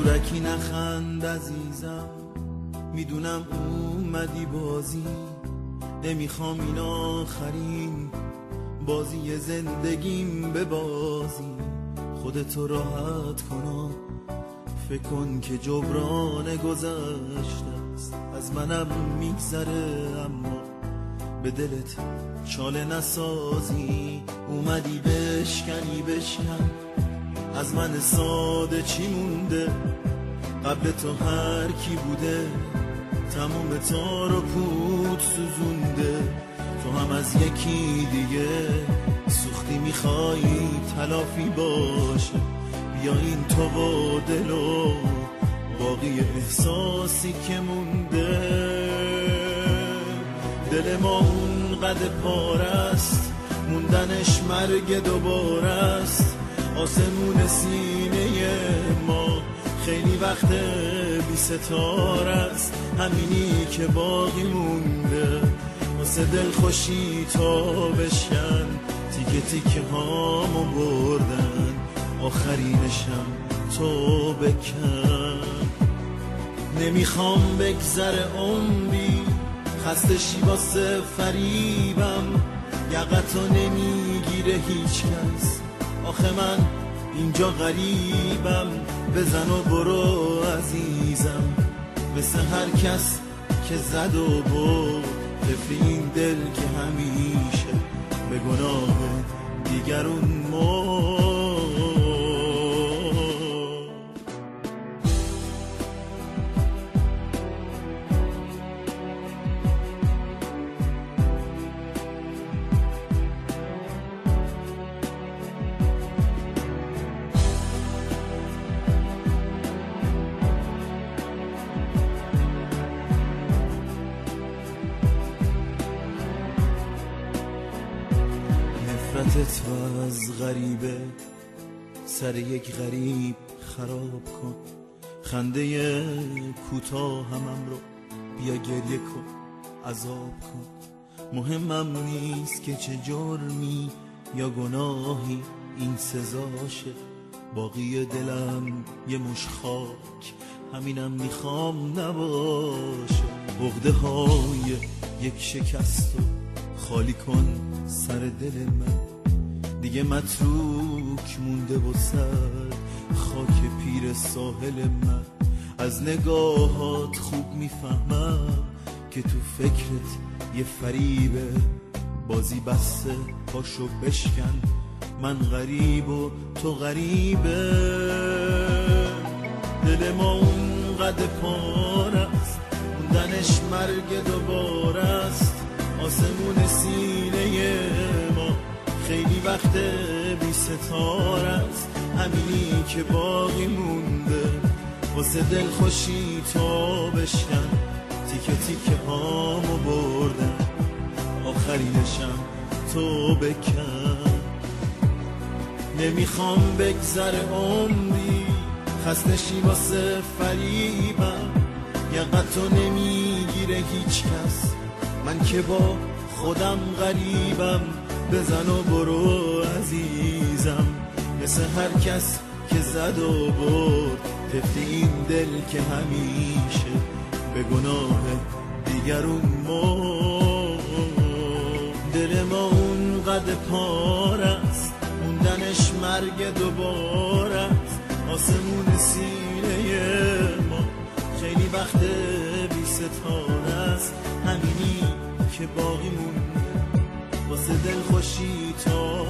زورکی نخند عزیزم، میدونم اومدی بازی، نمیخوام این آخرین بازی زندگیم ببازی. خودتو راحت کن، فکر کن که جبران گذشته است، از منم میگذره اما به دلت چاله نسازی. اومدی بشکنی بشکن، از من ساده چی مونده؟ قبل تو هر کی بوده تموم تار و پود سوزونده. تو هم از یکی دیگه سوختی، میخوای تلافی باشه. بیا این تو و دل و باقی احساسی که مونده. دل ما اون قد پارست، موندنش مرگ دوباره است. آسمون سینه ما خیلی وقت بی ستاره است. همینی که باقی مونده واسه دل خوشی تا بشکن. تیکه تیکه هامو بردن، آخرینشم تو بکن. نمیخوام بگذره عمری خسته شی واسه فریبم. یقتو نمیگیره هیچ کس، آخه من اینجا غریبم. بزن و برو عزیزم، مثل هر کس که زد و برد. طفل این دل که همیشه به گناه دیگرون مرد. نفرتت و از غریبه سر یک غریب خراب کن. خنده کوتاه همم رو بیا گریه کن، عذاب کن. مهمم نیست که چه جرمی یا گناهی این سزاشه. باقی دلم یه مش خاک، همینم میخوام نباشه. عقده های یک شکست و خالی کن سر دل من. دیگه متروک مونده و سر خاک پیر ساحل من. از نگاهات خوب میفهمم که تو فکرت یه فریبه. بازی بسته پاشو بشکن، من غریب و تو غریبه. دل ما اون قد پاره است، موندنش مرگ دوباره است. آسمون سینه ما خیلی وقت بی ستاره است. همینی که باقی مونده واسه دل خوشی تا بشکن. تیکه تیکه هامو بردن، آخرینشم تو بکن. نمیخوام بگذره عمری خسته شی واسه فریبم. یقتو نمیگیره هیچ کس، من که با خودم غریبم. بزن و برو عزیزم، مثل هر کس که زد و برد. طفل این دل که همیشه به گناه دیگرون مرد. دل ما اون قد پاره است، موندنش مرگ دوباره است. آسمون سینه ما خیلی وقت بی ستاره است. همینی که باقی مونده واسه دل خوشی تا